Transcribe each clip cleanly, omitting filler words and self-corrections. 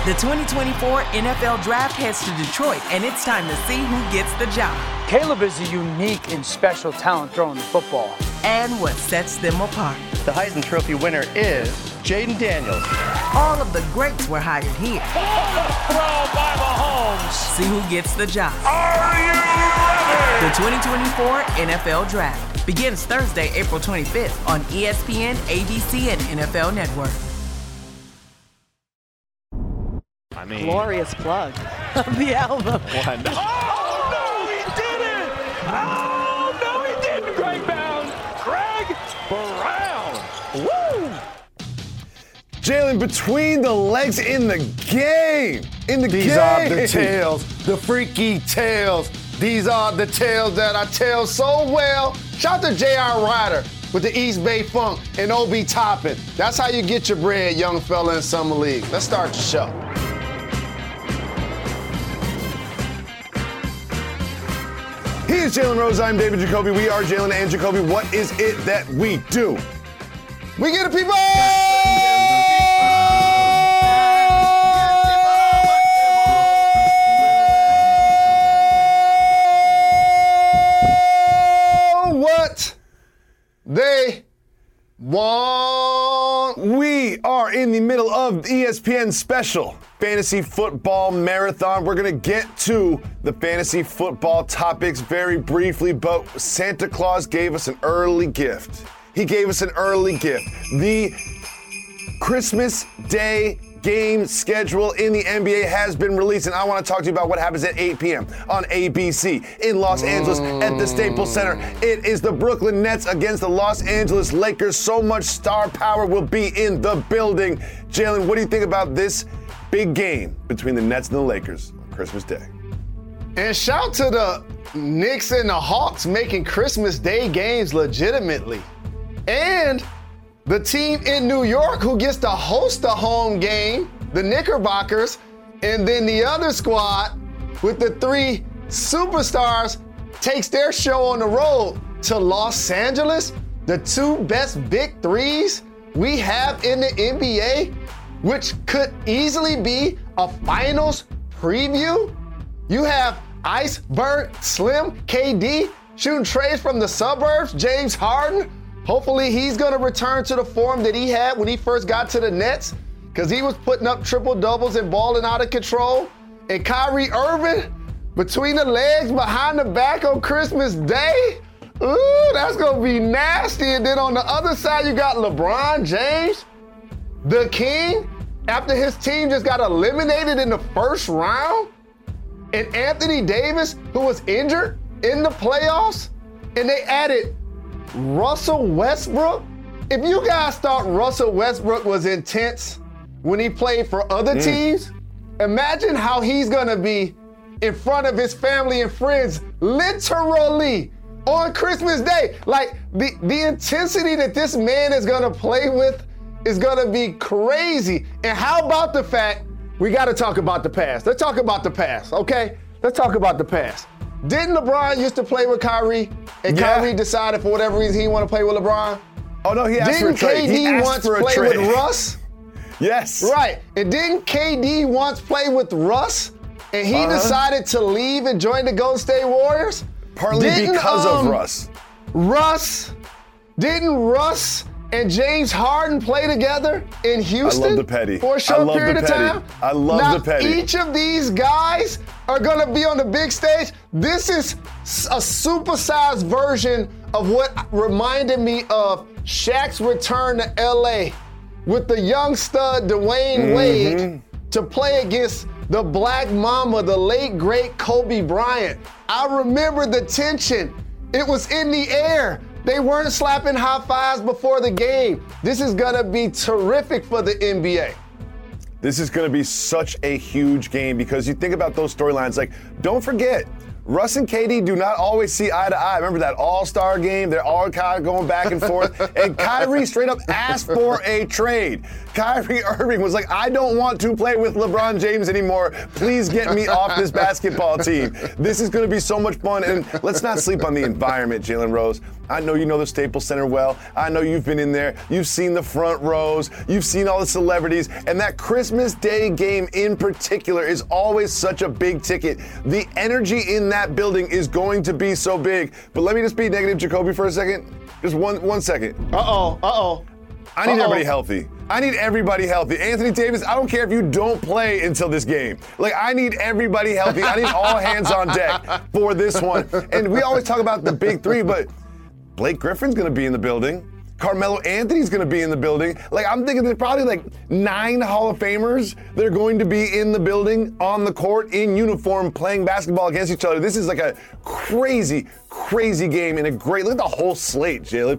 The 2024 NFL Draft heads to Detroit, and it's time to see who gets the job. Caleb is a unique and special talent throwing the football. And what sets them apart. The Heisman Trophy winner is Jaden Daniels. All of the greats were hired here. Throw by Mahomes. See who gets the job. Are you ready? The 2024 NFL Draft begins Thursday, April 25th on ESPN, ABC, and NFL Network. I mean, glorious plug of the album. Oh, no, he didn't! Oh, no, he didn't, Greg Brown! Woo! Jalen, between the legs in the game. These are the tales, the freaky tales. These are the tales that I tell so well. Shout out to J.R. Ryder with the East Bay Funk and O.B. Toppin. That's how you get your bread, young fella in Summer League. Let's start the show. He is Jalen Rose. I'm David Jacoby. We are Jalen and Jacoby. What is it that we do? We get it, people! What they want. We are in the middle of ESPN's special fantasy football marathon. We're going to get to the fantasy football topics very briefly, but Santa Claus gave us an early gift. He gave us an early gift. The Christmas Day game schedule in the NBA has been released, and I want to talk to you about what happens at 8 p.m. on ABC in Los Angeles at the Staples Center. It is the Brooklyn Nets against the Los Angeles Lakers. So much star power will be in the building. Jalen, what do you think about this big game between the Nets and the Lakers on Christmas Day? And shout to the Knicks and the Hawks making Christmas Day games legitimately. And the team in New York who gets to host a home game, the Knickerbockers, and then the other squad with the three superstars takes their show on the road to Los Angeles. The two best big threes we have in the NBA, which could easily be a finals preview. You have Iceberg Slim KD shooting trays from the suburbs, James Harden. Hopefully he's going to return to the form that he had when he first got to the Nets, because he was putting up triple-doubles and balling out of control. And Kyrie Irving, between the legs, behind the back on Christmas Day. Ooh, that's going to be nasty. And then on the other side, you got LeBron James, the king, after his team just got eliminated in the first round. And Anthony Davis, who was injured in the playoffs. And they added Russell Westbrook. If you guys thought Russell Westbrook was intense when he played for other teams, imagine how he's gonna be in front of his family and friends, literally on Christmas Day. Like the intensity that this man is gonna play with is gonna be crazy. And how about the fact we gotta talk about the past? Let's talk about the past, okay? Let's talk about the past. Didn't LeBron used to play with Kyrie, and Kyrie decided for whatever reason he want to play with LeBron? Oh, no, he asked for a trade. Didn't KD once play with Russ? Yes. Right. And didn't KD once play with Russ, and he decided to leave and join the Golden State Warriors? Partly because of Russ. Didn't Russ and James Harden play together in Houston? I love the petty. For a short period of time? I love the petty. Each of these guys are going to be on the big stage. This is a supersized version of what reminded me of Shaq's return to LA with the young stud Dwayne Wade to play against the Black Mamba, the late great Kobe Bryant. I remember the tension. It was in the air. They weren't slapping high fives before the game. This is going to be terrific for the NBA. This is going to be such a huge game because you think about those storylines. Like, don't forget, Russ and KD do not always see eye to eye. Remember that all-star game? They're all kind of going back and forth. And Kyrie straight up asked for a trade. Kyrie Irving was like, I don't want to play with LeBron James anymore. Please get me off this basketball team. This is going to be so much fun. And let's not sleep on the environment, Jalen Rose. I know you know the Staples Center well. I know you've been in there. You've seen the front rows. You've seen all the celebrities. And that Christmas Day game in particular is always such a big ticket. The energy in that building is going to be so big. But let me just be negative, Jacoby, for a second. Just one second. I need everybody healthy. I need everybody healthy. Anthony Davis, I don't care if you don't play until this game. Like, I need everybody healthy. I need all hands on deck for this one. And we always talk about the big three, but Blake Griffin's going to be in the building. Carmelo Anthony's going to be in the building. Like, I'm thinking there's probably like 9 Hall of Famers that are going to be in the building, on the court, in uniform, playing basketball against each other. This is like a crazy, crazy game and a great, look at the whole slate, Jalen.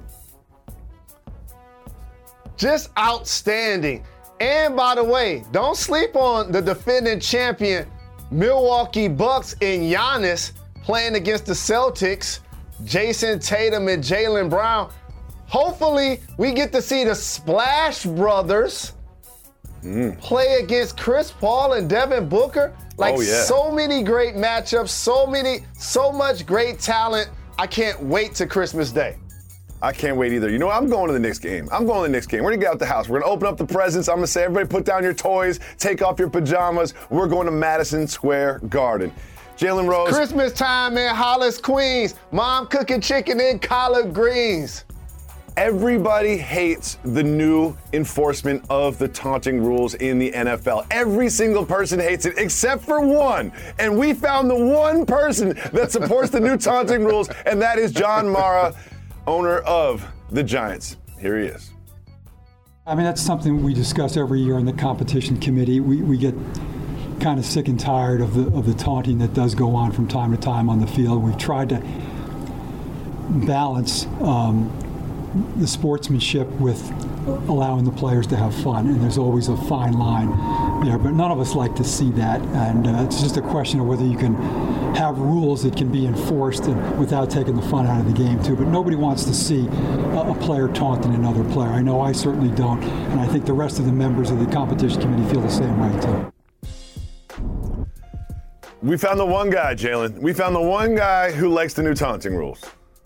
Just outstanding. And by the way, don't sleep on the defending champion Milwaukee Bucks and Giannis playing against the Celtics, Jason Tatum and Jaylen Brown. Hopefully, we get to see the Splash Brothers play against Chris Paul and Devin Booker. So many great matchups, so much great talent. I can't wait to Christmas Day. I can't wait either. You know what? I'm going to the Knicks game. We're going to get out the house. We're going to open up the presents. I'm going to say, everybody put down your toys, take off your pajamas. We're going to Madison Square Garden. Jalen Rose. Christmas time in Hollis, Queens. Mom cooking chicken and collard greens. Everybody hates the new enforcement of the taunting rules in the NFL. Every single person hates it except for one. And we found the one person that supports the new taunting rules, and that is John Mara, owner of the Giants. Here he is. I mean, that's something we discuss every year in the competition committee. We get kind of sick and tired of the taunting that does go on from time to time on the field. We've tried to balance the sportsmanship with allowing the players to have fun, and there's always a fine line there, but none of us like to see that, and it's just a question of whether you can have rules that can be enforced and without taking the fun out of the game too. But nobody wants to see a player taunting another player. I know I certainly don't, and I think the rest of the members of the competition committee feel the same way too. We found the one guy, Jalen. We found the one guy who likes the new taunting rules.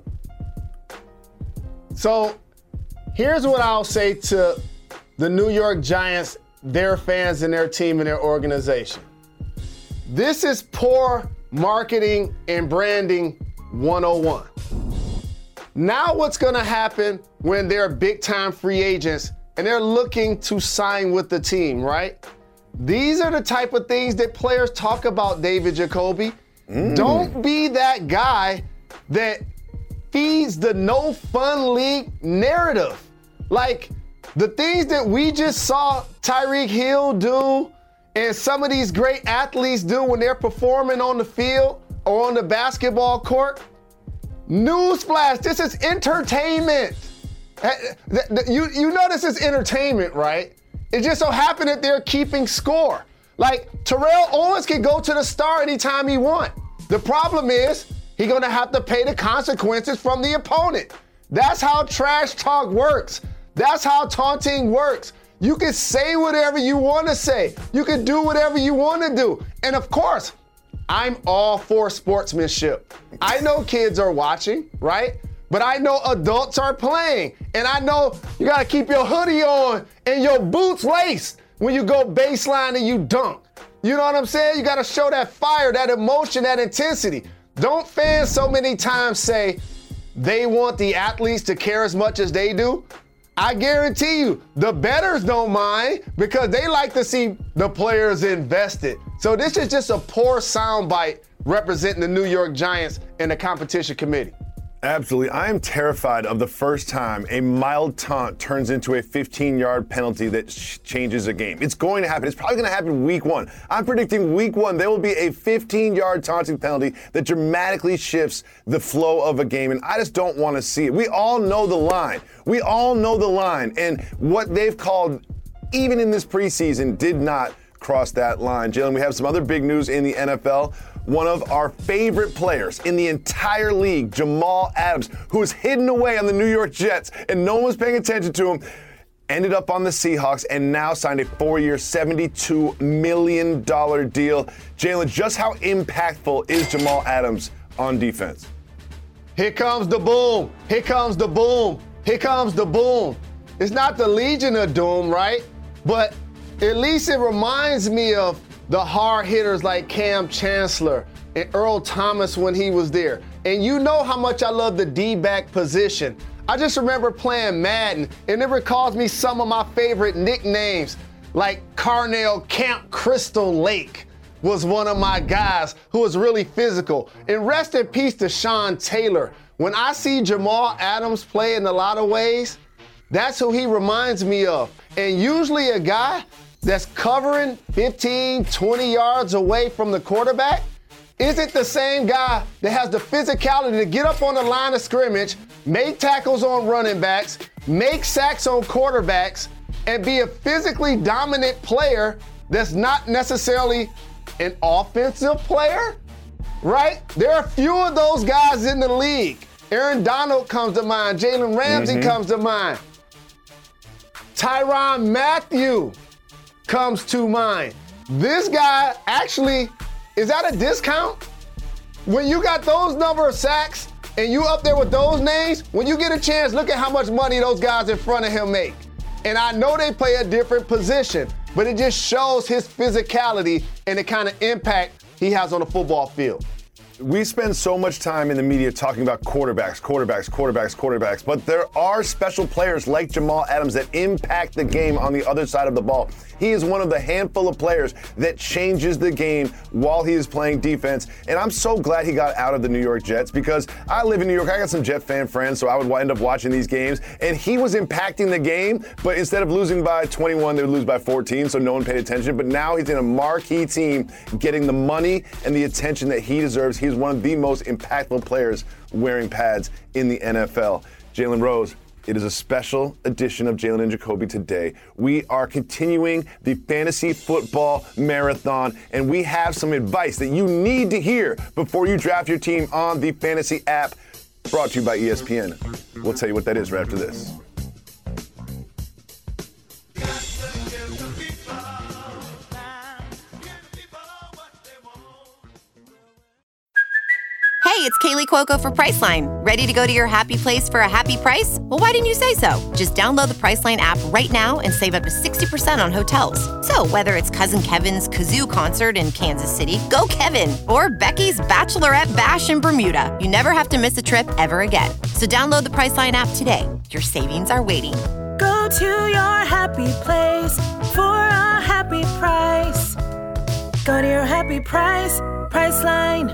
So here's what I'll say to the New York Giants, their fans and their team and their organization. This is poor marketing and branding 101. Now what's going to happen when they're big-time free agents and they're looking to sign with the team, right? These are the type of things that players talk about, David Jacoby. Don't be that guy that feeds the no fun league narrative. Like the things that we just saw Tyreek Hill do and some of these great athletes do when they're performing on the field or on the basketball court. Newsflash, this is entertainment. You know this is entertainment, right? It just so happened that they're keeping score. Like Terrell Owens can go to the star anytime he wants. The problem is he's going to have to pay the consequences from the opponent. That's how trash talk works. That's how taunting works. You can say whatever you want to say. You can do whatever you want to do. And of course, I'm all for sportsmanship. I know kids are watching, right? But I know adults are playing. And I know you got to keep your hoodie on and your boots laced when you go baseline and you dunk. You know what I'm saying? You got to show that fire, that emotion, that intensity. Don't fans so many times say they want the athletes to care as much as they do? I guarantee you, the bettors don't mind because they like to see the players invested. So this is just a poor soundbite representing the New York Giants and the competition committee. Absolutely. I am terrified of the first time a mild taunt turns into a 15-yard penalty that changes a game. It's going to happen. It's probably going to happen week one. I'm predicting week one there will be a 15-yard taunting penalty that dramatically shifts the flow of a game, and I just don't want to see it. We all know the line. We all know the line, and what they've called, even in this preseason, did not cross that line. Jalen, we have some other big news in the NFL. One of our favorite players in the entire league, Jamal Adams, who was hidden away on the New York Jets and no one was paying attention to him, ended up on the Seahawks and now signed a 4-year, $72 million deal. Jalen, just how impactful is Jamal Adams on defense? Here comes the boom. Here comes the boom. Here comes the boom. It's not the Legion of Doom, right? But at least it reminds me of the hard hitters like Cam Chancellor and Earl Thomas when he was there. And you know how much I love the D-back position. I just remember playing Madden, and it recalls me some of my favorite nicknames, like Carnell Camp Crystal Lake was one of my guys who was really physical. And rest in peace to Sean Taylor. When I see Jamal Adams play in a lot of ways, that's who he reminds me of. And usually a guy that's covering 15, 20 yards away from the quarterback isn't the same guy that has the physicality to get up on the line of scrimmage, make tackles on running backs, make sacks on quarterbacks, and be a physically dominant player that's not necessarily an offensive player, right? There are few of those guys in the league. Aaron Donald comes to mind. Jalen Ramsey comes to mind. Tyrann Mathieu comes to mind. This guy actually is at a discount. When you got those number of sacks and you up there with those names, when you get a chance, look at how much money those guys in front of him make. And I know they play a different position, but it just shows his physicality and the kind of impact he has on the football field. We spend so much time in the media talking about quarterbacks, but there are special players like Jamal Adams that impact the game on the other side of the ball. He is one of the handful of players that changes the game while he is playing defense. And I'm so glad he got out of the New York Jets because I live in New York. I got some Jet fan friends, so I would end up watching these games. And he was impacting the game, but instead of losing by 21, they would lose by 14, so no one paid attention. But now he's in a marquee team getting the money and the attention that he deserves. He's one of the most impactful players wearing pads in the NFL. Jalen Rose, it is a special edition of Jalen and Jacoby today. We are continuing the fantasy football marathon, and we have some advice that you need to hear before you draft your team on the fantasy app, brought to you by ESPN. We'll tell you what that is right after this. Hey, it's Kaylee Cuoco for Priceline. Ready to go to your happy place for a happy price? Well, why didn't you say so? Just download the Priceline app right now and save up to 60% on hotels. So whether it's Cousin Kevin's Kazoo Concert in Kansas City, go Kevin, or Becky's Bachelorette Bash in Bermuda, you never have to miss a trip ever again. So download the Priceline app today. Your savings are waiting. Go to your happy place for a happy price. Go to your happy price, Priceline.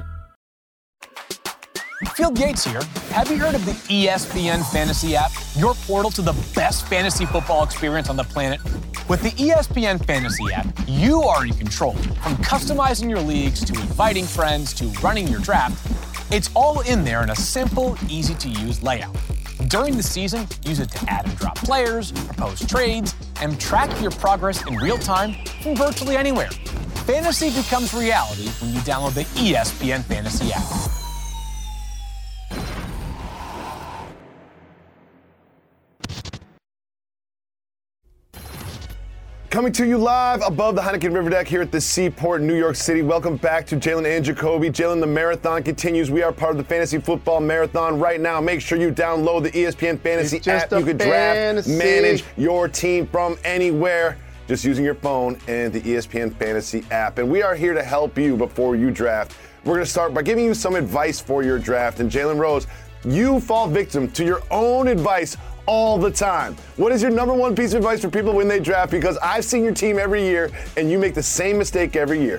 Phil Gates here. Have you heard of the ESPN Fantasy app? Your portal to the best fantasy football experience on the planet. With the ESPN Fantasy app, you are in control. From customizing your leagues to inviting friends to running your draft, it's all in there in a simple, easy-to-use layout. During the season, use it to add and drop players, propose trades, and track your progress in real time from virtually anywhere. Fantasy becomes reality when you download the ESPN Fantasy app. Coming to you live above the Heineken River Deck here at the Seaport, New York City. Welcome back to Jalen and Jacoby. Jalen, the marathon continues. We are part of the Fantasy Football Marathon right now. Make sure you download the ESPN Fantasy app. You can draft, manage your team from anywhere just using your phone and the ESPN Fantasy app. And we are here to help you before you draft. We're going to start by giving you some advice for your draft. And Jalen Rose, you fall victim to your own advice all the time. What is your number one piece of advice for people when they draft? Because I've seen your team every year, and you make the same mistake every year.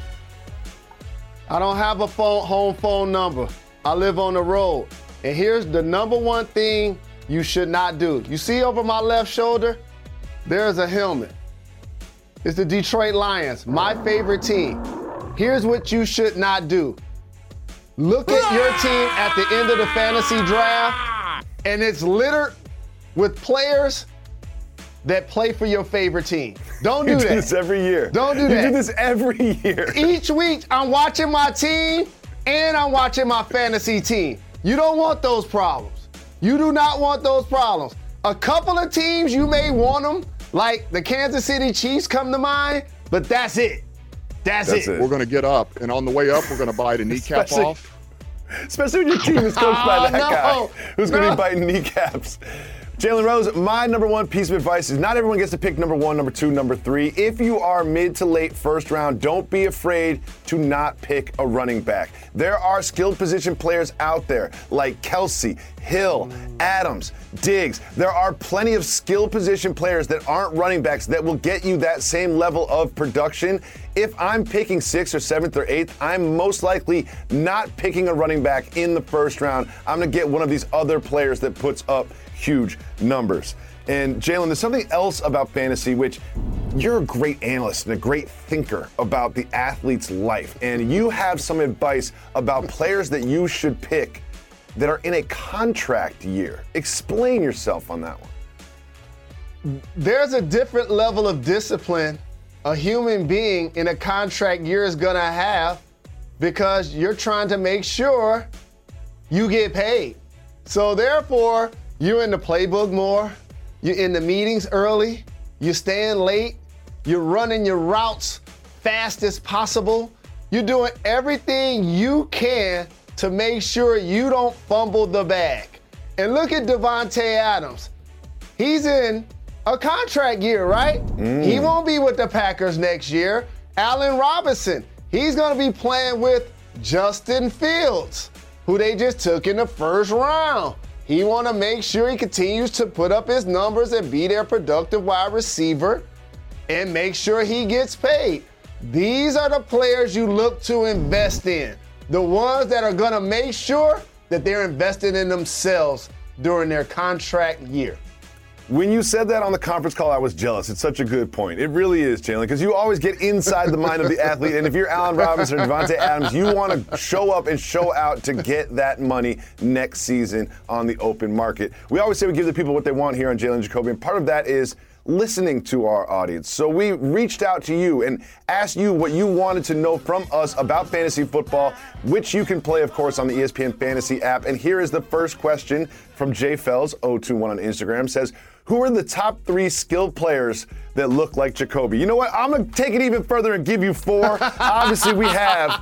I don't have a home phone number. I live on the road. And here's the number one thing you should not do. You see over my left shoulder, there's a helmet. It's the Detroit Lions, my favorite team. Here's what you should not do. Look at your team at the end of the fantasy draft, and it's littered with players that play for your favorite team. Don't do that. You do this every year. Don't do that. You do this every year. Each week, I'm watching my team and I'm watching my fantasy team. You don't want those problems. You do not want those problems. A couple of teams, you may want them, like the Kansas City Chiefs come to mind, but that's it. That's it. We're going to get up, and on the way up, we're going to bite a kneecap off. Especially when your team is coached by that guy who's going to be biting kneecaps. Jalen Rose, my number one piece of advice is not everyone gets to pick number 1, number 2, number 3. If you are mid to late first round, don't be afraid to not pick a running back. There are skilled position players out there like Kelsey, Hill, Adams, Diggs. There are plenty of skilled position players that aren't running backs that will get you that same level of production. If I'm picking 6th or 7th or 8th, I'm most likely not picking a running back in the first round. I'm going to get one of these other players that puts up huge numbers. And Jalen, there's something else about fantasy, which you're a great analyst and a great thinker about the athlete's life. And you have some advice about players that you should pick that are in a contract year. Explain yourself on that one. There's a different level of discipline a human being in a contract year is going to have because you're trying to make sure you get paid. So therefore, you're in the playbook more, you're in the meetings early, you're staying late, you're running your routes fast as possible, you're doing everything you can to make sure you don't fumble the bag. And look at Davante Adams. He's in a contract year, right? He won't be with the Packers next year. Allen Robinson, he's gonna be playing with Justin Fields, who they just took in the first round. He want to make sure he continues to put up his numbers and be their productive wide receiver and make sure he gets paid. These are the players you look to invest in, the ones that are going to make sure that they're invested in themselves during their contract year. When you said that on the conference call, I was jealous. It's such a good point. It really is, Jalen, because you always get inside the mind of the athlete. And if you're Allen Robinson or Davante Adams, you want to show up and show out to get that money next season on the open market. We always say we give the people what they want here on Jalen Jacoby, and part of that is listening to our audience. So we reached out to you and asked you what you wanted to know from us about fantasy football, which you can play, of course, on the ESPN Fantasy app. And here is the first question from Jay Fells, 021 on Instagram, says, who are the top 3 skilled players that look like Jacoby? You know what? I'm going to take it even further and give you 4. Obviously, we have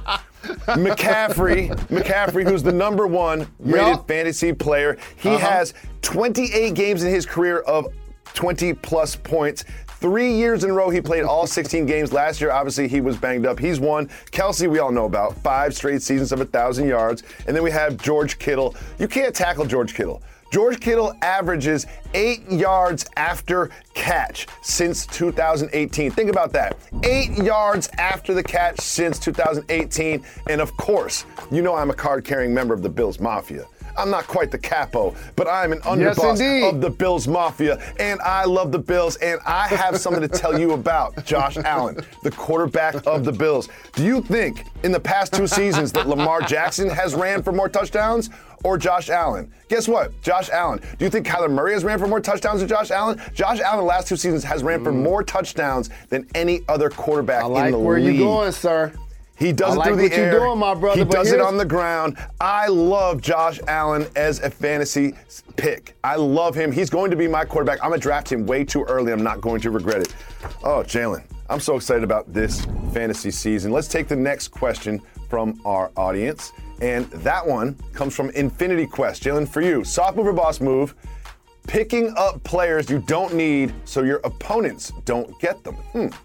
McCaffrey, who's the number 1 rated fantasy player. He has 28 games in his career of 20-plus points. 3 years in a row, he played all 16 games. Last year, obviously, he was banged up. He's won. Kelsey, we all know about. 5 straight seasons of 1,000 yards. And then we have George Kittle. You can't tackle George Kittle. George Kittle averages 8 yards after catch since 2018. Think about that. 8 yards after the catch since 2018. And of course, you know I'm a card-carrying member of the Bills Mafia. I'm not quite the capo, but I'm an underboss of the Bills Mafia, and I love the Bills, and I have something to tell you about Josh Allen, the quarterback of the Bills. Do you think in the past 2 seasons that Lamar Jackson has ran for more touchdowns or Josh Allen? Guess what? Josh Allen. Do you think Kyler Murray has ran for more touchdowns than Josh Allen? Josh Allen the last 2 seasons has ran for more touchdowns than any other quarterback in the league. I like where you're going, sir. He does it through the air. You're doing, my brother, he does it on the ground. I love Josh Allen as a fantasy pick. I love him. He's going to be my quarterback. I'm going to draft him way too early. I'm not going to regret it. Oh, Jalen, I'm so excited about this fantasy season. Let's take the next question from our audience. And that one comes from Infinity Quest. Jalen, for you, soft move or boss move, picking up players you don't need so your opponents don't get them.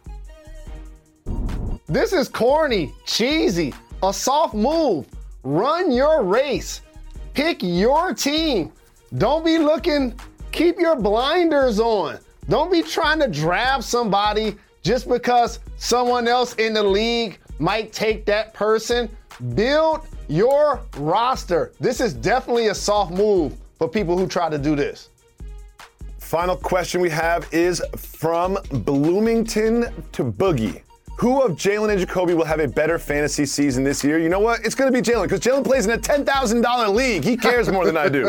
This is corny, cheesy, a soft move. Run your race. Pick your team. Don't be looking, keep your blinders on. Don't be trying to draft somebody just because someone else in the league might take that person. Build your roster. This is definitely a soft move for people who try to do this. Final question we have is from Bloomington to Boogie. Who of Jalen and Jacoby will have a better fantasy season this year? You know what? It's going to be Jalen, because Jalen plays in a $10,000 league. He cares more than I do.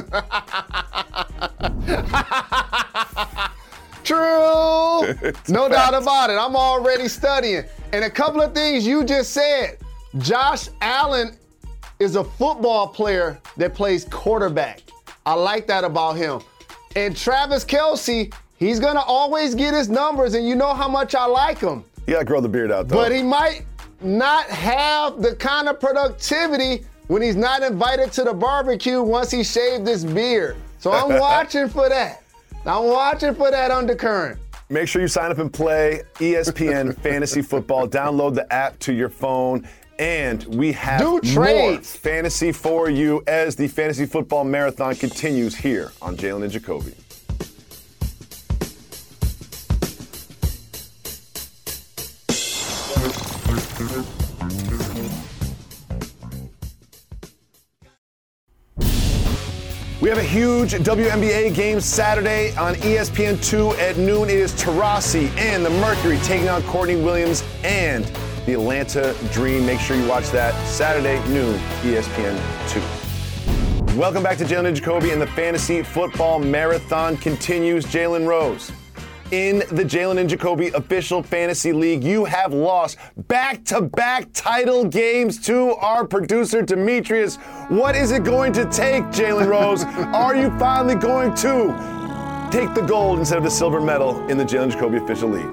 True. No doubt about it. I'm already studying. And a couple of things you just said. Josh Allen is a football player that plays quarterback. I like that about him. And Travis Kelce, he's going to always get his numbers, and you know how much I like him. You got to grow the beard out, though. But he might not have the kind of productivity when he's not invited to the barbecue once he shaved his beard. So I'm watching for that. I'm watching for that undercurrent. Make sure you sign up and play ESPN Fantasy Football. Download the app to your phone. And we have more fantasy for you as the Fantasy Football Marathon continues here on Jalen and Jacoby. We have a huge WNBA game Saturday on ESPN2 at noon. It is Taurasi and the Mercury taking on Courtney Williams and the Atlanta Dream. Make sure you watch that Saturday noon, ESPN2. Welcome back to Jalen and Jacoby, and the Fantasy Football Marathon continues. Jalen Rose, in the Jalen and Jacoby official fantasy league, you have lost back-to-back title games to our producer, Demetrius. What is it going to take, Jalen Rose? Are you finally going to take the gold instead of the silver medal in the Jalen and Jacoby official league?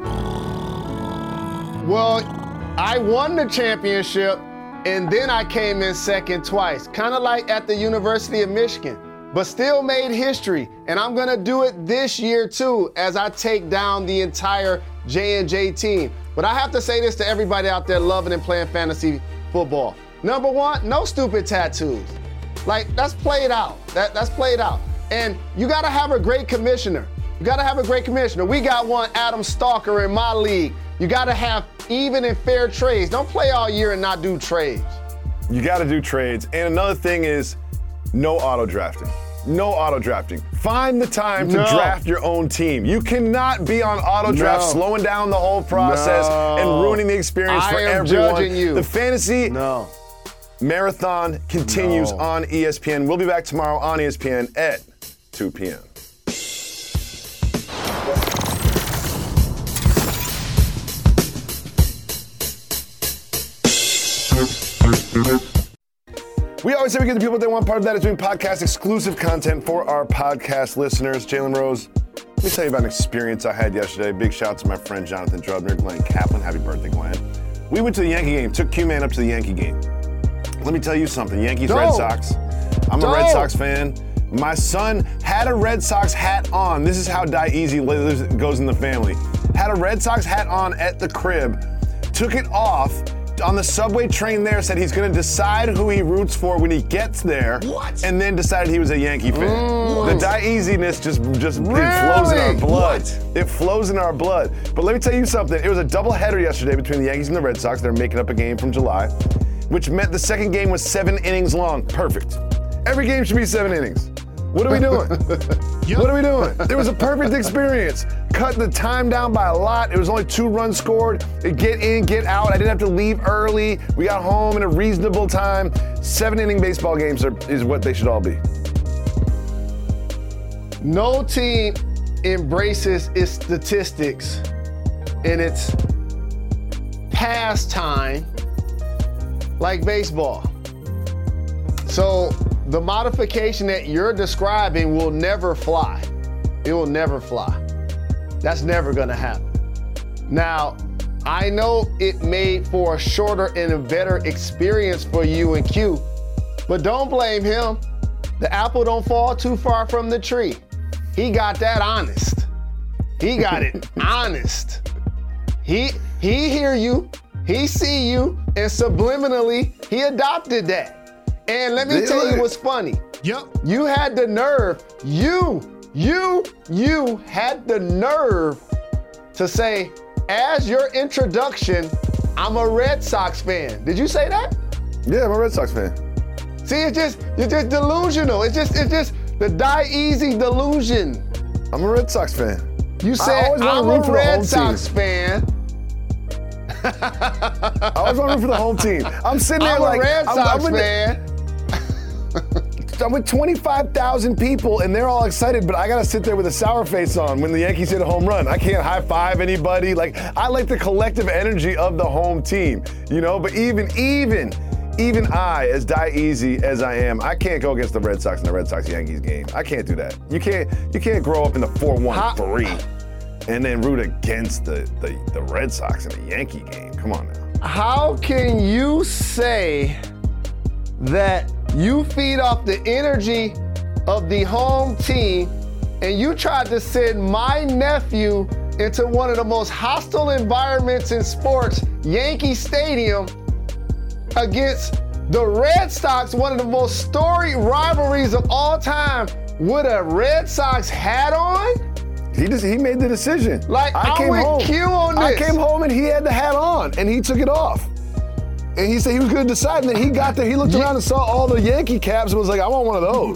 Well, I won the championship, and then I came in second twice, kind of like at the University of Michigan, but still made history. And I'm going to do it this year, too, as I take down the entire J&J team. But I have to say this to everybody out there loving and playing fantasy football. Number one, no stupid tattoos. Like, that's played out. That's played out. And you got to have a great commissioner. We got one, Adam Stalker, in my league. You got to have even and fair trades. Don't play all year and not do trades. You got to do trades. And another thing is no auto drafting. No auto drafting. Find the time to draft your own team. You cannot be on auto draft, slowing down the whole process and ruining the experience for everyone. Judging you. The fantasy marathon continues on ESPN. We'll be back tomorrow on ESPN at 2 p.m. We always say we give the people what they want. Part of that is doing podcast exclusive content for our podcast listeners. Jalen Rose, let me tell you about an experience I had yesterday. Big shout out to my friend Jonathan Drubner, Glenn Kaplan. Happy birthday, Glenn. We went to the Yankee game, took Q-Man up to the Yankee game. Let me tell you something, Yankees, Red Sox. I'm a Red Sox fan. My son had a Red Sox hat on. This is how Die Easy goes in the family. Had a Red Sox hat on at the crib, took it off, on the subway train there, said he's going to decide who he roots for when he gets there. What? And then decided he was a Yankee fan. The Die-Easiness just really? It flows in our blood. What? It flows in our blood. But let me tell you something. It was a doubleheader yesterday between the Yankees and the Red Sox. They're making up a game from July, which meant the second game was 7 innings long. Perfect. Every game should be 7 innings. What are we doing? What are we doing? It was a perfect experience. Cut the time down by a lot. It was only 2 runs scored. Get in, get out. I didn't have to leave early. We got home in a reasonable time. 7-inning baseball games is what they should all be. No team embraces its statistics in its pastime like baseball. So the modification that you're describing will never fly. It will never fly. That's never gonna happen. Now, I know it made for a shorter and a better experience for you and Q, but don't blame him. The apple don't fall too far from the tree. He got that honest. He got it honest. He hear you, he see you, and subliminally, he adopted that. And let me tell you what's funny. Yep. You had the nerve, you had the nerve to say, as your introduction, I'm a Red Sox fan. Did you say that? Yeah, I'm a Red Sox fan. See, it's just delusional. It's just the Die Easy delusion. I'm a Red Sox fan. You said I'm a Red Sox fan. I always want to root for the home team. I'm sitting there I'm a Red Sox fan. I'm with 25,000 people, and they're all excited, but I got to sit there with a sour face on when the Yankees hit a home run. I can't high-five anybody. Like, I like the collective energy of the home team, you know? But even I, as Die-Easy as I am, I can't go against the Red Sox in the Red Sox-Yankees game. I can't do that. You can't grow up in the 4-1-3 and then root against the Red Sox in a Yankee game. Come on now. How can you say that you feed off the energy of the home team, and you tried to send my nephew into one of the most hostile environments in sports, Yankee Stadium, against the Red Sox, one of the most storied rivalries of all time, with a Red Sox hat on? He made the decision. Like, I'm with Q on this. I came home and he had the hat on, and he took it off. And he said he was going to decide, and then he got there, he looked around and saw all the Yankee caps and was like, I want one of those.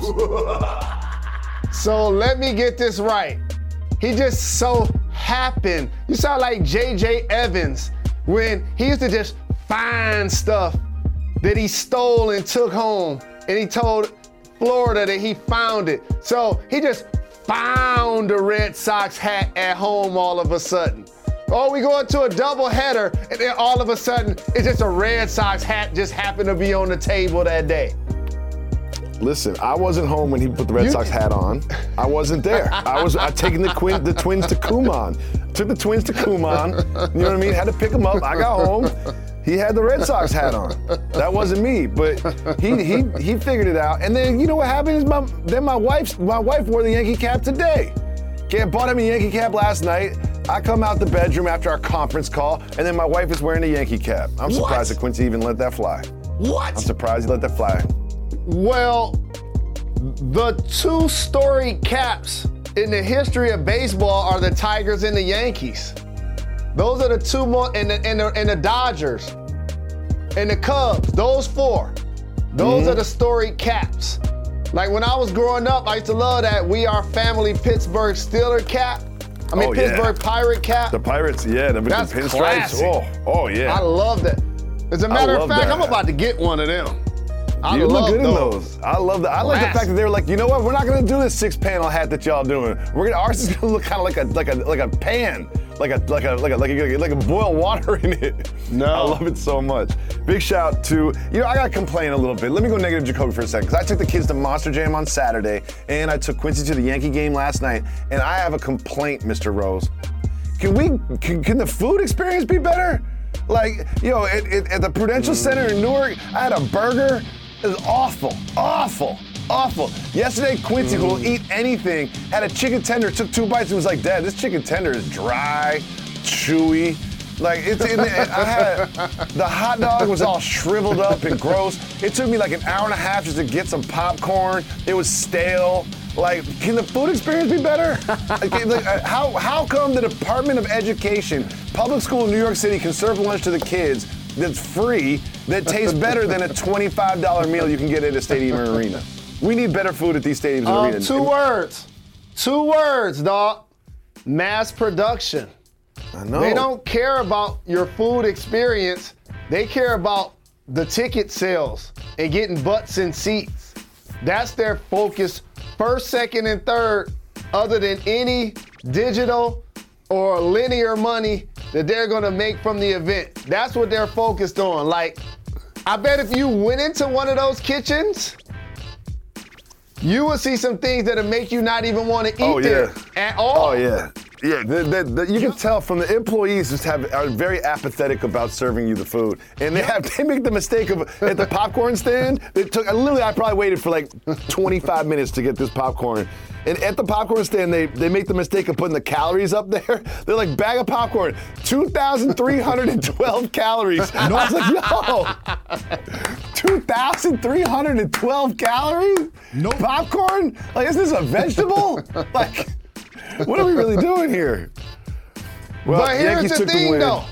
So let me get this right. He just so happened. You sound like J.J. Evans when he used to just find stuff that he stole and took home, and he told Florida that he found it. So he just found a Red Sox hat at home all of a sudden. Oh, we go into a doubleheader, and then all of a sudden, it's just a Red Sox hat just happened to be on the table that day. Listen, I wasn't home when he put the Red Sox hat on. I wasn't there. I'd taken the twins to Kumon. Took the twins to Kumon. You know what I mean? Had to pick them up. I got home. He had the Red Sox hat on. That wasn't me, but he figured it out. And then you know what happened is my wife wore the Yankee cap today. Bought him a Yankee cap last night. I come out the bedroom after our conference call, and then my wife is wearing a Yankee cap. I'm surprised that Quincy even let that fly. What? I'm surprised he let that fly. Well, the two storied caps in the history of baseball are the Tigers and the Yankees. Those are the two more, and the Dodgers and the Cubs. Those four. Those are the storied caps. Like when I was growing up, I used to love that We Are Family Pittsburgh Steeler cap. Pittsburgh Pirate cap. The Pirates, yeah, the pinstripes. Classic. Oh, yeah. I love that. As a matter of fact, I'm about to get one of them. You look good in those. I love that. I like the fact that they were like, you know what? We're not gonna do this 6-panel hat that y'all doing. Ours is gonna look kind of like a pan, like a boiled water in it. No, I love it so much. Big shout to I gotta complain a little bit. Let me go negative Jacoby for a second, because I took the kids to Monster Jam on Saturday, and I took Quincy to the Yankee game last night, and I have a complaint, Mr. Rose. Can the food experience be better? Like, at the Prudential Center in Newark, I had a burger. It was awful. Yesterday, Quincy, who will eat anything, had a chicken tender, took 2 bites, and was like, Dad, this chicken tender is dry, chewy. Like, the hot dog was all shriveled up and gross. It took me like an hour and a half just to get some popcorn. It was stale. Like, can the food experience be better? How come the Department of Education, public school in New York City, can serve lunch to the kids that's free, that tastes better than a $25 meal you can get at a stadium or arena? We need better food at these stadiums and arenas. 2 words, dog. Mass production. I know. They don't care about your food experience. They care about the ticket sales and getting butts in seats. That's their focus, first, second, and third, other than any digital or linear money that they're gonna make from the event. That's what they're focused on. Like, I bet if you went into one of those kitchens, you would see some things that'll make you not even want to eat there at all. Oh, yeah. Yeah, you can tell from the employees are very apathetic about serving you the food, and they make the mistake of at the popcorn stand. I probably waited for like 25 minutes to get this popcorn, and at the popcorn stand they make the mistake of putting the calories up there. They're like, bag of popcorn, 2,312 calories. I was like, yo, 2,312 calories? No popcorn? Like, is this a vegetable? Like. What are we really doing here? Well, but here's Yankees the thing, win. though.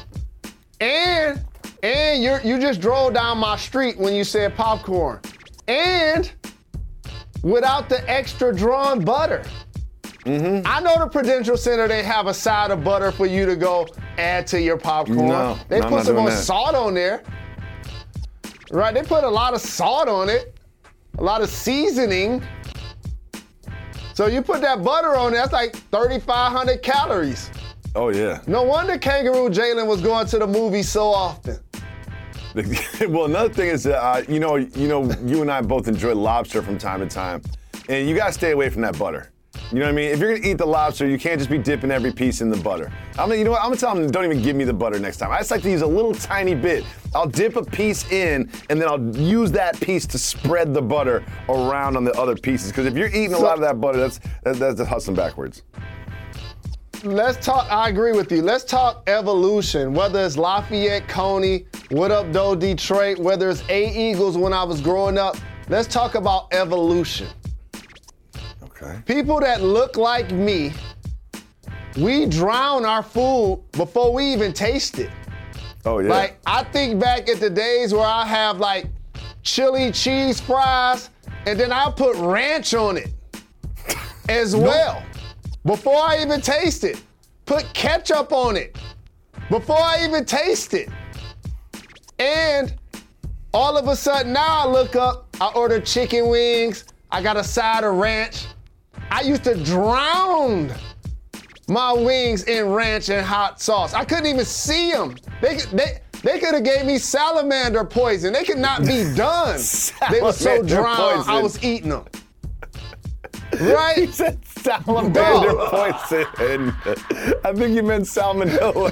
And you just drove down my street when you said popcorn. And without the extra drawn butter. Mm-hmm. I know the Prudential Center, they have a side of butter for you to go add to your popcorn. No, they I'm put not some doing more that. salt on there. Right, they put a lot of salt on it, a lot of seasoning. So you put that butter on there, that's like 3,500 calories. Oh, yeah. No wonder Kangaroo Jalen was going to the movies so often. Well, another thing is that, you and I both enjoy lobster from time to time. And you got to stay away from that butter. You know what I mean? If you're gonna eat the lobster, you can't just be dipping every piece in the butter. You know what? I'm gonna tell them, don't even give me the butter next time. I just like to use a little tiny bit. I'll dip a piece in, and then I'll use that piece to spread the butter around on the other pieces. Because if you're eating a lot of that butter, that's hustling backwards. Let's talk. I agree with you. Let's talk evolution. Whether it's Lafayette, Coney, what up, though, Detroit, whether it's A Eagles when I was growing up. Let's talk about evolution. Okay. People that look like me, we drown our food before we even taste it. Oh, yeah. Like, I think back at the days where I have, like, chili cheese fries, and then I'll put ranch on it as well before I even taste it. Put ketchup on it before I even taste it. And all of a sudden, now I look up, I order chicken wings, I got a side of ranch. I used to drown my wings in ranch and hot sauce. I couldn't even see them. They could have gave me salamander poison. They could not be done. They were so drowned, poison. I was eating them. Right? He said salamander poison. I think you meant salmonella.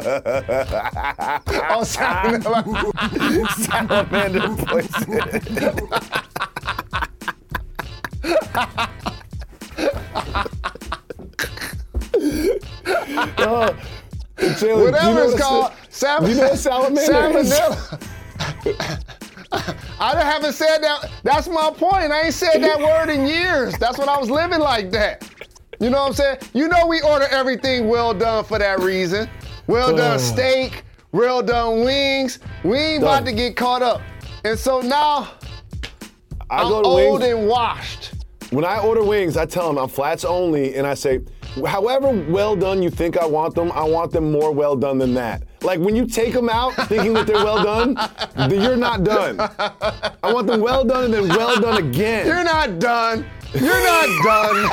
Oh, salmonella. Salamander poison. Taylor, whatever it's called, do you know what salamander is? Salmonella. I haven't said that. That's my point. I ain't said that word in years. That's when I was living like that. You know what I'm saying? You know we order everything well done for that reason. Well done steak, well done wings. We ain't about to get caught up. And so now I'm old and washed. When I order wings, I tell them I'm flats only, and I say, however well done you think I want them more well done than that. Like when you take them out thinking that they're well done, you're not done. I want them well done and then well done again. You're not done. You're not done.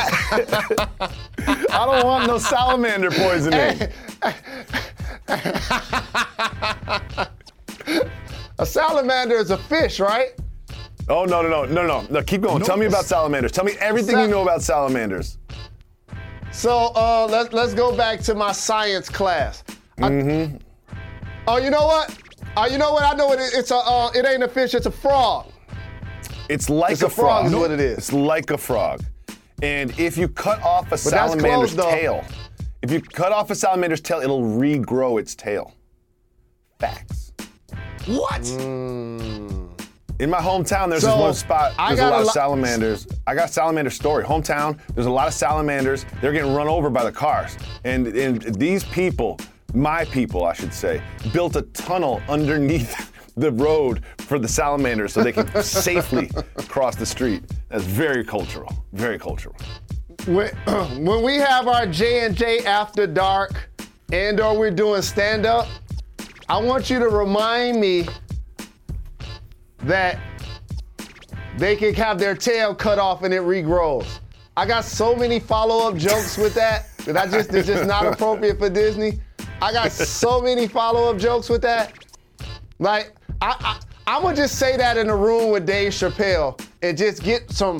I don't want no salamander poisoning. A salamander is a fish, right? Oh, no, keep going. Tell me about salamanders. Tell me everything you know about salamanders. So let's go back to my science class. Mm-hmm. Oh, you know what? I know what it's it ain't a fish, it's a frog. It's like a frog. Is what it is. It's like a frog. And if you cut off a salamander's tail, it'll regrow its tail. Facts. What? In my hometown, there's this one spot, there's a lot of salamanders. I got a salamander story. Hometown, there's a lot of salamanders. They're getting run over by the cars. And these people, my people, I should say, built a tunnel underneath the road for the salamanders so they can safely cross the street. That's very cultural, very cultural. When we have our J&J After Dark and/or we're doing stand-up, I want you to remind me that they can have their tail cut off and it regrows. I got so many follow-up jokes with that it's just not appropriate for Disney. I got so many follow-up jokes with that. Like, I'm gonna just say that in a room with Dave Chappelle and just get some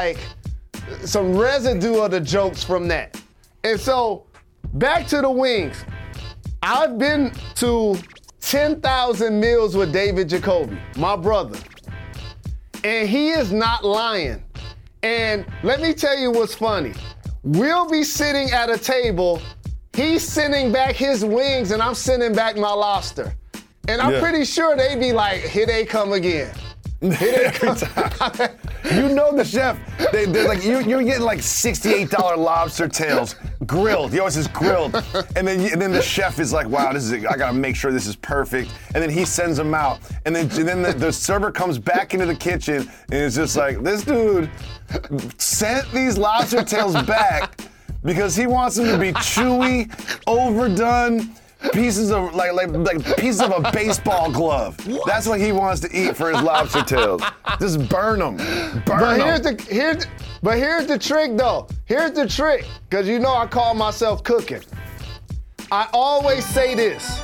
residue of the jokes from that. And so, back to the wings. I've been to 10,000 meals with David Jacoby, my brother. And he is not lying. And let me tell you what's funny. We'll be sitting at a table, he's sending back his wings and I'm sending back my lobster. And I'm pretty sure they be like, here they come again. Every time. You know the chef, they're like, you're getting like $68 lobster tails, grilled. He always says grilled. And then the chef is like, wow, I gotta make sure this is perfect. And then he sends them out. And then the server comes back into the kitchen and it's just like, this dude sent these lobster tails back because he wants them to be chewy, overdone, pieces of like pieces of a baseball glove. What? That's what he wants to eat for his lobster tails. Just burn them. But here's the trick though. Here's the trick, because you know I call myself cooking. I always say this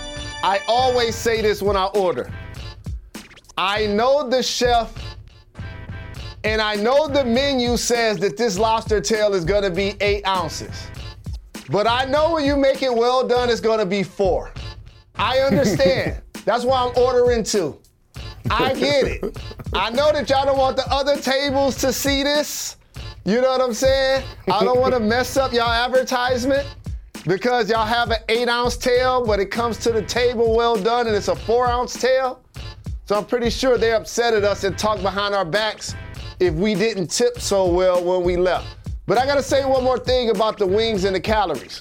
when I order. I know the chef And I know the menu says that this lobster tail is gonna be 8 ounces. But I know when you make it well done, it's gonna be 4. I understand. That's why I'm ordering 2. I get it. I know that y'all don't want the other tables to see this. You know what I'm saying? I don't want to mess up y'all advertisement because y'all have an 8-ounce tail, but it comes to the table well done and it's a 4-ounce tail. So I'm pretty sure they're upset at us and talk behind our backs if we didn't tip so well when we left. But I gotta say one more thing about the wings and the calories.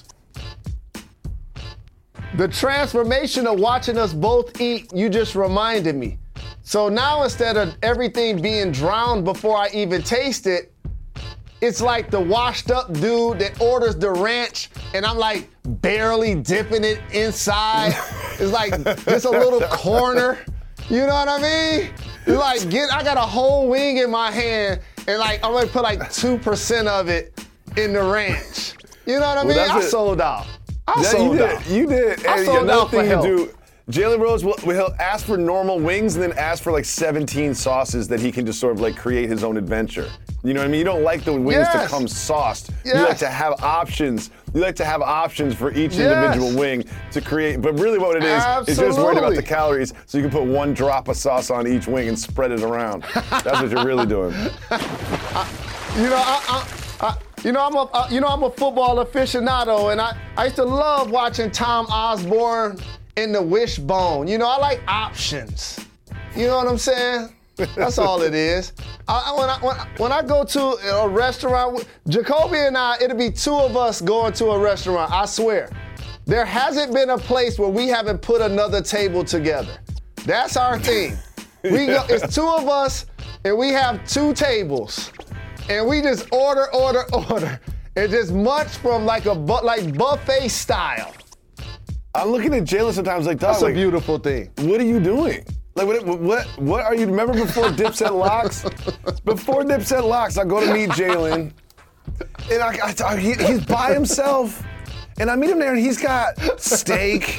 The transformation of watching us both eat, you just reminded me. So now instead of everything being drowned before I even taste it, it's like the washed up dude that orders the ranch and I'm like barely dipping it inside. It's like just a little corner. You know what I mean? It's like I got a whole wing in my hand and like I'm gonna put like 2% of it in the ranch. You know what I mean? I sold out. You did. I sold out for help. Jalen Rose he'll ask for normal wings and then ask for like 17 sauces that he can just sort of like create his own adventure. You know what I mean? You don't like the wings to come sauced. You like to have options. You like to have options for each individual wing to create. But really what it is you're just worried about the calories so you can put 1 drop of sauce on each wing and spread it around. That's what you're really doing. I'm a football aficionado, and I used to love watching Tom Osborne in the Wishbone. You know, I like options. You know what I'm saying? That's all it is. When I go to a restaurant, Jacoby and I, it'll be 2 of us going to a restaurant, I swear. There hasn't been a place where we haven't put another table together. That's our thing. It's 2 of us, and we have 2 tables. And we just order. And just munch from like buffet style. I'm looking at Jalen sometimes like, dog, that's a beautiful thing. What are you doing? Like, what are you, remember before Dipset Locks? Before Dipset Locks, I go to meet Jalen, and he's by himself, and I meet him there, and he's got steak,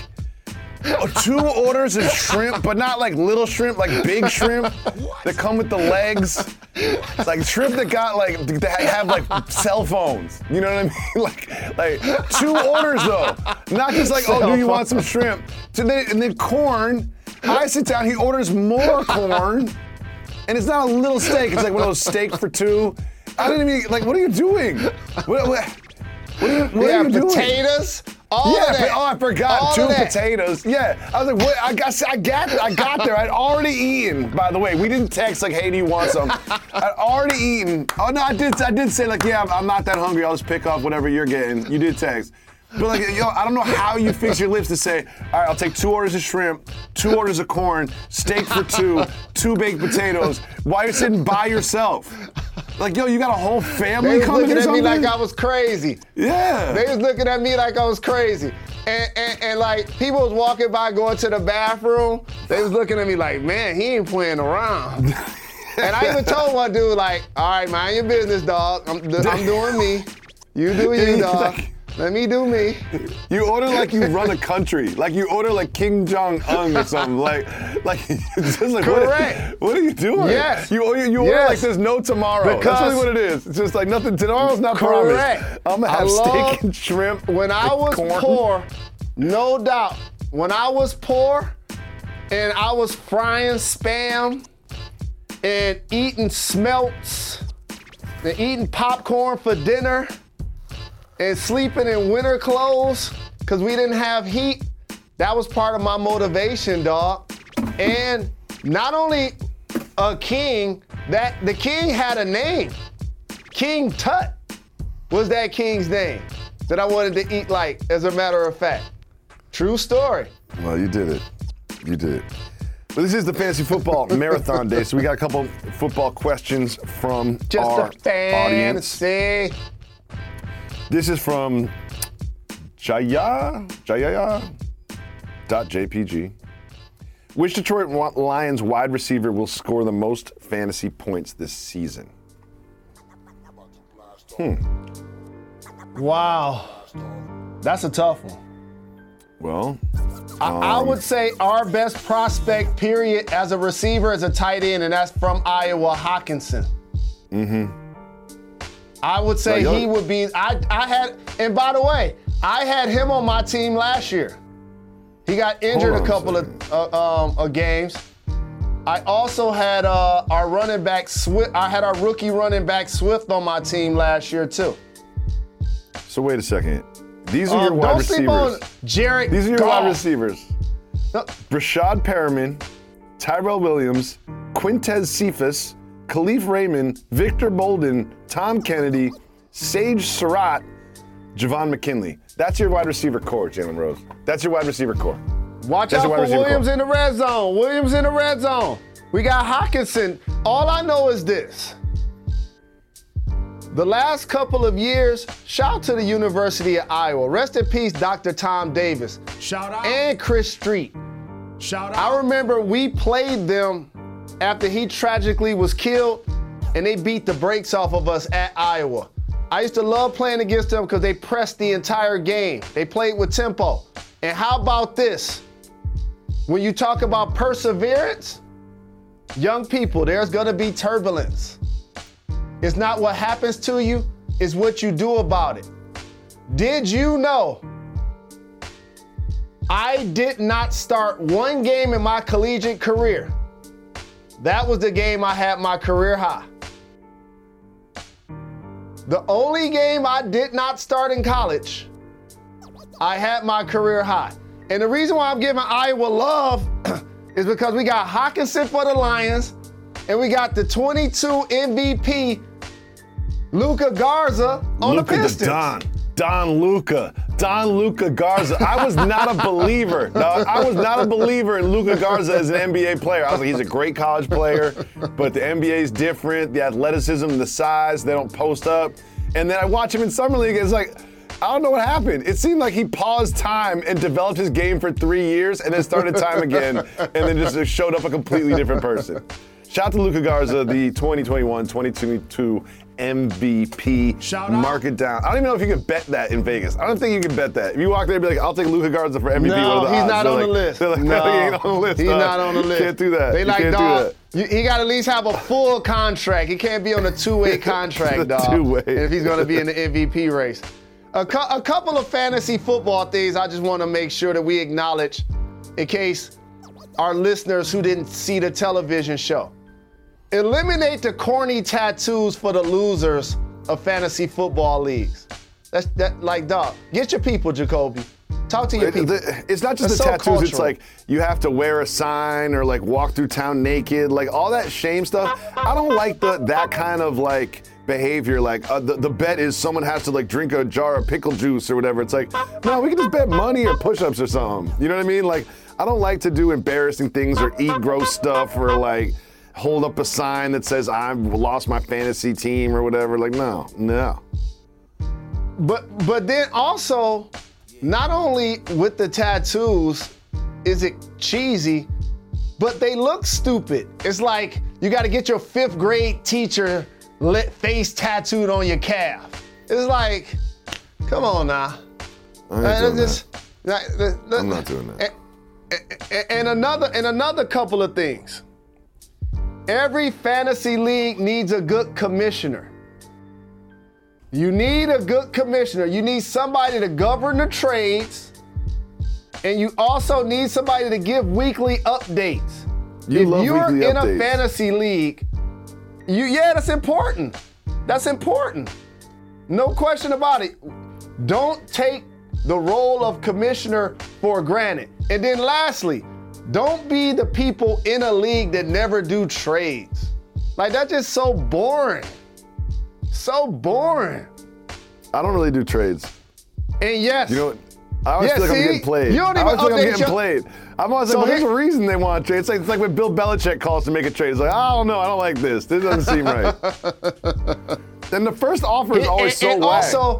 2 orders of shrimp, but not like little shrimp, like big shrimp that come with the legs. Like shrimp that got like, that have like cell phones. You know what I mean? Like 2 orders though. Not just like, oh, do you want some shrimp? And then corn. I sit down, he orders more corn, and it's not a little steak, it's like one of those steak for 2. I didn't even, like, what are you doing? What are you doing? Potatoes? All of that. Oh, I forgot. All 2 potatoes. Yeah. I was like, what? I got there. I'd already eaten, by the way. We didn't text like, hey, do you want some? I'd already eaten. Oh, no, I did say like, yeah, I'm not that hungry. I'll just pick off whatever you're getting. You did text. But like, I don't know how you fix your lips to say, all right, I'll take 2 orders of shrimp, 2 orders of corn, steak for 2, 2 baked potatoes, while you're sitting by yourself. Like, yo, you got a whole family coming or something? They was looking at me like I was crazy. Yeah. They was looking at me like I was crazy. And like, people was walking by going to the bathroom. They was looking at me like, man, he ain't playing around. And I even told one dude like, all right, mind your business, dog. I'm doing me. You do you, dog. Let me do me. You order like you run a country. Like you order like Kim Jong-un or something. Like it's just like, correct. What are you doing? Yes. You order like there's no tomorrow. That's really what it is. It's just like nothing, tomorrow's not promised. I'm gonna have steak and shrimp. When I was poor, no doubt, when I was poor and I was frying Spam and eating smelts and eating popcorn for dinner, and sleeping in winter clothes because we didn't have heat, that was part of my motivation, dog. And not only a king, the king had a name. King Tut was that king's name that I wanted to eat like, as a matter of fact. True story. Well, you did it. You did it. But this is the Fantasy Football Marathon Day, so we got a couple football questions from our audience. This is from Jaya.jpg. Which Detroit Lions wide receiver will score the most fantasy points this season? Wow. That's a tough one. Well, I would say our best prospect, period, as a receiver is a tight end, and that's from Iowa, Hawkinson. I would say he would be. And by the way, I had him on my team last year. He got injured a couple of games. I also had our running back Swift. I had our rookie running back Swift on my team last year too. So wait a second. These are your wide receivers. Don't sleep on Jared These are your Goff. wide receivers. Brashad Perriman, Tyrell Williams, Quintez Cephas, Khalif Raymond, Victor Bolden, Tom Kennedy, Sage Surratt, Javon McKinley. That's your wide receiver core, Jalen Rose. That's your wide receiver core. Watch out for Williams in the red zone. Williams in the red zone. We got Hockenson. All I know is this. The last couple of years, shout out to the University of Iowa. Rest in peace, Dr. Tom Davis. Shout out. And Chris Street. Shout out. I remember we played them after he tragically was killed, and they beat the brakes off of us at Iowa. I used to love playing against them because they pressed the entire game. They played with tempo. And how about this? When you talk about perseverance, young people, there's gonna be turbulence. It's not what happens to you, it's what you do about it. Did you know I did not start one game in my collegiate career? That was the game I had my career high. The only game I did not start in college, I had my career high. And the reason why I'm giving Iowa love is because we got Hockenson for the Lions, and we got the 22 MVP, Luka Garza on the Pistons. Don Luka Garza. I was not a believer. No, I was not a believer in Luka Garza as an NBA player. I was like, he's a great college player, but the NBA is different. The athleticism, the size, they don't post up. And then I watch him in Summer League, and it's like, I don't know what happened. It seemed like he paused time and developed his game for 3 years and then started time again and then just showed up a completely different person. Shout out to Luka Garza, the 2021-2022 MVP. Shout out. Mark it down. I don't even know if you can bet that in Vegas. I don't think you can bet that. If you walk there and be like, I'll take Luka Garza for MVP. No, what are the he's odds? not on the list. They're like, No, he ain't on the list. He's not on the list. Can't do that. They You like, can't dog, do that. he got to at least have a full contract. He can't be on a two-way contract, dog. Two-way. If he's going to be in the MVP race. A couple of fantasy football things I just want to make sure that we acknowledge in case our listeners who didn't see the television show. Eliminate the corny tattoos for the losers of fantasy football leagues. Dog, get your people, Jacoby. Talk to your people. It's not just the tattoos. Cultural. It's like you have to wear a sign or like walk through town naked. Like all that shame stuff. I don't like that kind of like behavior. Like the bet is someone has to like drink a jar of pickle juice or whatever. It's like, no, we can just bet money or push-ups or something. You know what I mean? Like I don't like to do embarrassing things or eat gross stuff or like hold up a sign that says I've lost my fantasy team or whatever. Like no. But then also, not only with the tattoos is it cheesy, but they look stupid. It's like you got to get your 5th grade teacher face tattooed on your calf. It's like, come on now. I'm not doing that. And another couple of things. Every fantasy league needs a good commissioner. You need a good commissioner. You need somebody to govern the trades, and you also need somebody to give weekly updates. If you're in a fantasy league, that's important. That's important. No question about it. Don't take the role of commissioner for granted. And then lastly, don't be the people in a league that never do trades. Like, that's just so boring. So boring. I don't really do trades. And yes. You know what? I always feel like I'm getting played. You don't even I'm getting played. I'm always like, well, there's a reason they want to trade. It's like when Bill Belichick calls to make a trade. It's like, I don't know. I don't like this. This doesn't seem right. Then the first offer is always so whack. Also,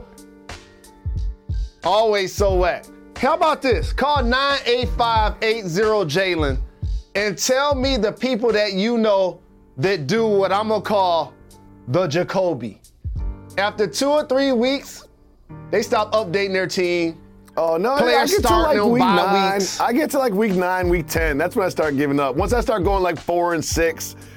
always so whack. How about this? Call 985-80-JALEN and tell me the people that you know that do what I'm going to call the Jacoby. After 2 or 3 weeks, they stop updating their team. Oh, no, I get to like week 9. I get to like week 9, week 10. That's when I start giving up. Once I start going like 4 and 6,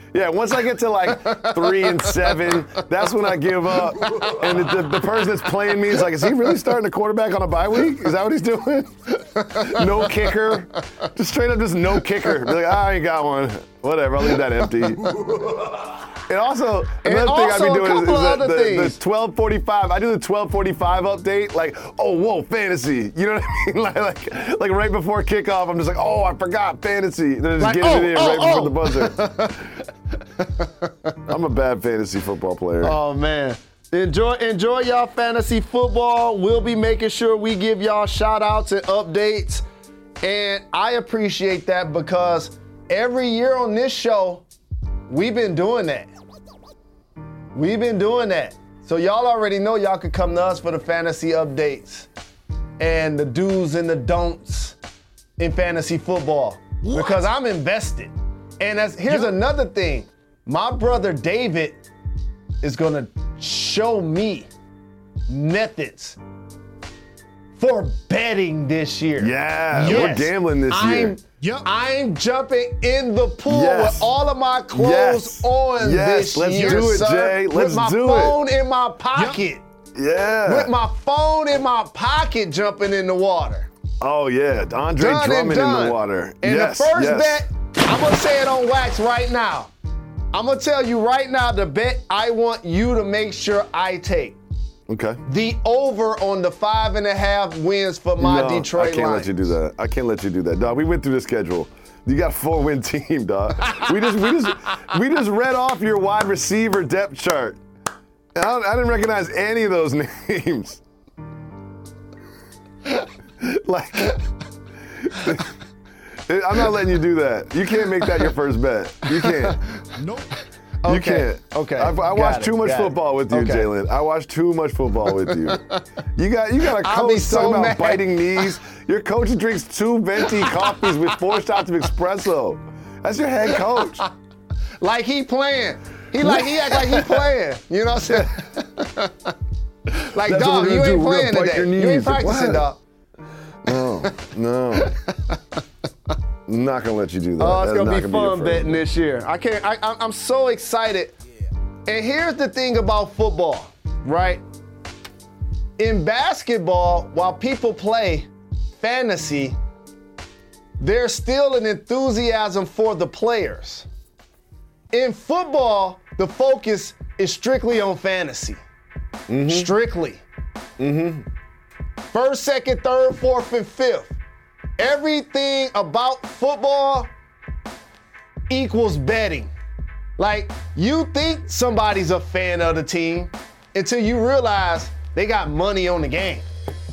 Yeah, once I get to like 3 and 7, that's when I give up. And the person that's playing me is like, is he really starting a quarterback on a bye week? Is that what he's doing? No kicker. Just straight up just no kicker. Be like, I ain't got one. Whatever, I'll leave that empty. And also, another thing I've been doing is the 12:45. I do the 12:45 update, like, oh, whoa, fantasy. You know what I mean? Like right before kickoff, I'm just like, oh, I forgot fantasy. And then just get it in right before the buzzer. I'm a bad fantasy football player. Oh, man. Enjoy y'all fantasy football. We'll be making sure we give y'all shout outs and updates. And I appreciate that because every year on this show, we've been doing that. We've been doing that. So y'all already know y'all could come to us for the fantasy updates and the do's and the don'ts in fantasy football. What? Because I'm invested. And here's another thing. My brother David is gonna show me methods for betting this year. Yeah, we're gambling this year. I'm jumping in the pool with all of my clothes on this year. Let's do it, Jay. Let's do it. With my phone in my pocket. Yeah. With my phone in my pocket, jumping in the water. Oh, yeah. Andre Drummond in the water. And the first bet, I'm going to say it on wax right now. I'm going to tell you right now the bet I want you to make sure I take. Okay. The over on the 5.5 wins for my Detroit Lions. I can't let you do that. I can't let you do that, dog. We went through the schedule. You got a 4-win team, dog. we just read off your wide receiver depth chart. I didn't recognize any of those names. Like, I'm not letting you do that. You can't make that your first bet. You can't. Nope. You can't. Okay. I watched too much football with you, Jalen. I watched too much football with you. You got a coach talking about biting knees. Your coach drinks 2 venti coffees with 4 shots of espresso. That's your head coach. Like he playing. He act like he playing. You know what I'm saying? Like, that's dog, you ain't playing today. You ain't practicing, dog. No. I'm not gonna let you do that. Oh, it's gonna be fun betting this year. I'm so excited. And here's the thing about football, right? In basketball, while people play fantasy, there's still an enthusiasm for the players. In football, the focus is strictly on fantasy. Mm-hmm. Strictly. Mm-hmm. First, second, third, fourth, and fifth. Everything about football equals betting. Like, you think somebody's a fan of the team until you realize they got money on the game.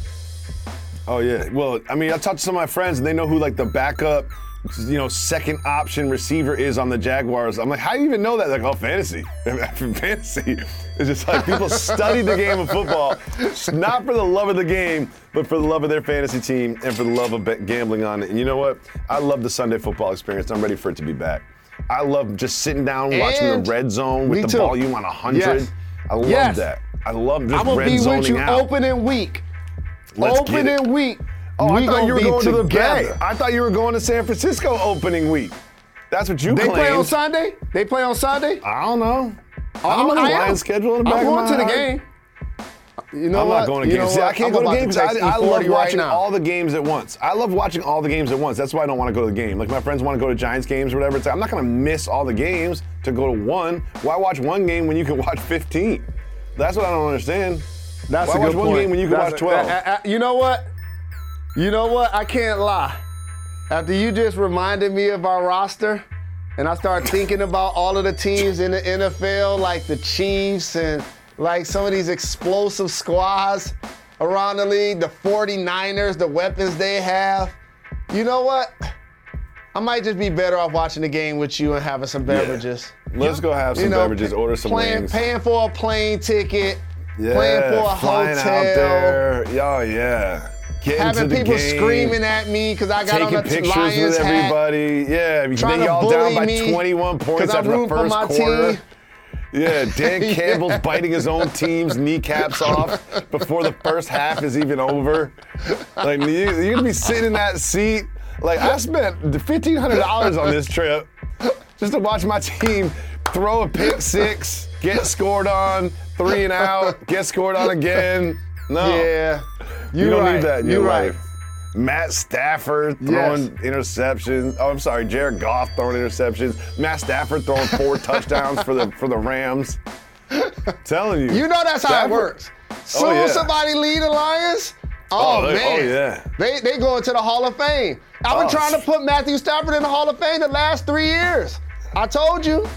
Oh, yeah. Well, I mean, I talked to some of my friends, and they know who, like, the backup, second option receiver is on the Jaguars. I'm like, how do you even know that? Like, oh, fantasy. Fantasy. It's just like people study the game of football, not for the love of the game, but for the love of their fantasy team and for the love of gambling on it. And you know what? I love the Sunday football experience. I'm ready for it to be back. I love just sitting down, watching the red zone with the volume on 100. Yes. I love that. I love just red zoning out. I'm going to be with you opening week. Opening week. Oh, I thought you were going to the Bay. I thought you were going to San Francisco opening week. That's what you claimed. They play on Sunday? They play on Sunday? I don't know. I'm on the Lions schedule in the back of my I'm going to the game. You know I'm what? not going to games. See, I can't go to games because I love watching all the games at once. I love watching all the games at once. That's why I don't want to go to the game. Like, my friends want to go to Giants games or whatever. It's like, I'm not going to miss all the games to go to one. Why watch one game when you can watch 15? That's what I don't understand. That's Why a good watch one game when you can watch 12? You know what? You know what? I can't lie. After you just reminded me of our roster, and I started thinking about all of the teams in the NFL, like the Chiefs and like some of these explosive squads around the league, the 49ers, the weapons they have. You know what? I might just be better off watching the game with you and having some beverages. Yeah. Let's go have some beverages, order some wings. Paying for a plane ticket, yeah, playing for a flying hotel. Out there. Oh, yeah. Having people screaming at me because I got on a Lions hat. Taking pictures with everybody. Yeah, they y'all down by 21 points after the first quarter. Team. Yeah, Dan Campbell's biting his own team's kneecaps off before the first half is even over. Like, you're going to be sitting in that seat. Like, I spent $1,500 on this trip. just to watch my team throw a pick six, get scored on, 3 and out, get scored on again. No. Yeah. You don't need that in your right. life. Matt Stafford throwing interceptions. Oh, I'm sorry, Jared Goff throwing interceptions. Matt Stafford throwing 4 touchdowns for the Rams. I'm telling you. You know that's how it works. Soon as somebody lead the Lions, man. They go into the Hall of Fame. I've been trying to put Matthew Stafford in the Hall of Fame the last 3 years. I told you.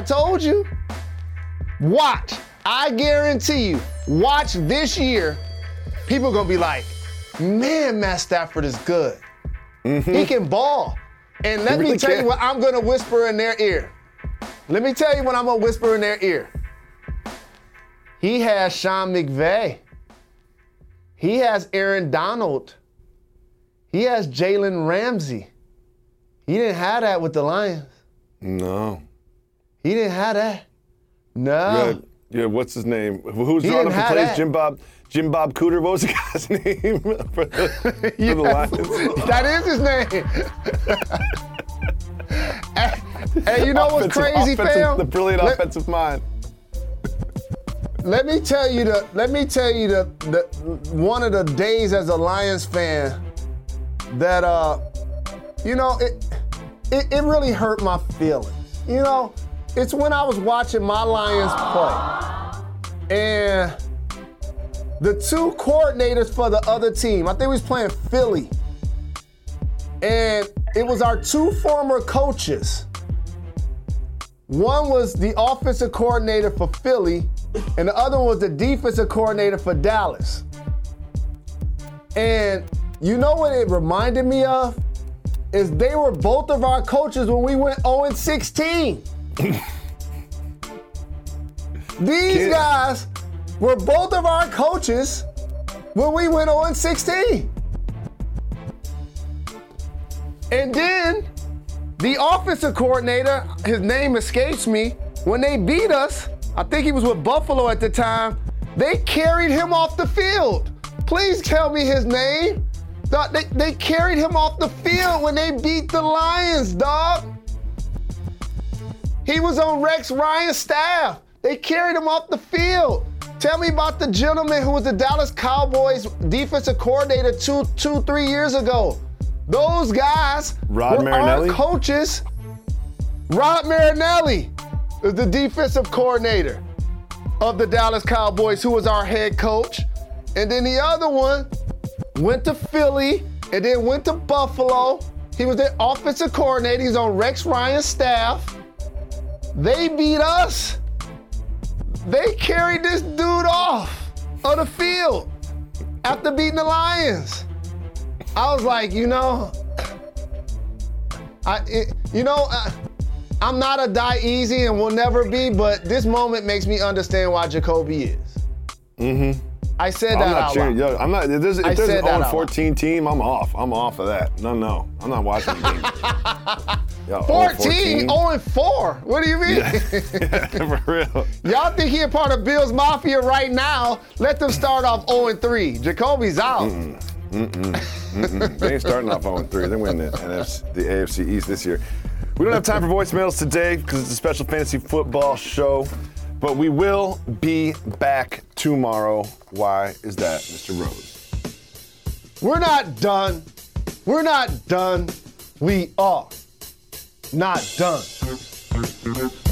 Watch. I guarantee you, watch this year, people are going to be like, man, Matt Stafford is good. Mm-hmm. He can ball. And let me tell you what I'm going to whisper in their ear. He has Sean McVay. He has Aaron Donald. He has Jalen Ramsey. He didn't have that with the Lions. No. He didn't have that. No. Yeah, what's his name? Who's drawing up the plays? Jim Bob Cooter. What was the guy's name for the Lions? That is his name. Hey, you know what's crazy, fam? The brilliant offensive mind. Let me tell you the one of the days as a Lions fan that it really hurt my feelings. You know, it's when I was watching my Lions play. And the 2 coordinators for the other team, I think we was playing Philly. And it was our 2 former coaches. One was the offensive coordinator for Philly, and the other one was the defensive coordinator for Dallas. And you know what it reminded me of? Is they were both of our coaches when we went 0-16. These guys were both of our coaches when we went 0-16. And then the offensive coordinator, his name escapes me, when they beat us, I think he was with Buffalo at the time, they carried him off the field. Please tell me his name. They carried him off the field when they beat the Lions, dog. He was on Rex Ryan's staff. They carried him off the field. Tell me about the gentleman who was the Dallas Cowboys defensive coordinator 3 years ago. Those guys were our coaches. Rod Marinelli is the defensive coordinator of the Dallas Cowboys, who was our head coach. And then the other one went to Philly and then went to Buffalo. He was their offensive coordinator. He's on Rex Ryan's staff. They beat us. They carried this dude off of the field after beating the Lions. I was like, I'm not a die easy and will never be, but this moment makes me understand why Jacoby is. Mm-hmm. I said that out loud. Yo, I'm not. If there's an 0-14 team, I'm off. I'm off of that. No. I'm not watching the game. Yo, 14? 0-4? What do you mean? Yeah, for real. Y'all think he a part of Bills Mafia right now? Let them start off 0-3. Jacoby's out. They ain't starting off 0-3. They win the AFC East this year. We don't have time for voicemails today because it's a special fantasy football show. But we will be back tomorrow. Why is that, Mr. Rose? We're not done. We're not done. We are not done.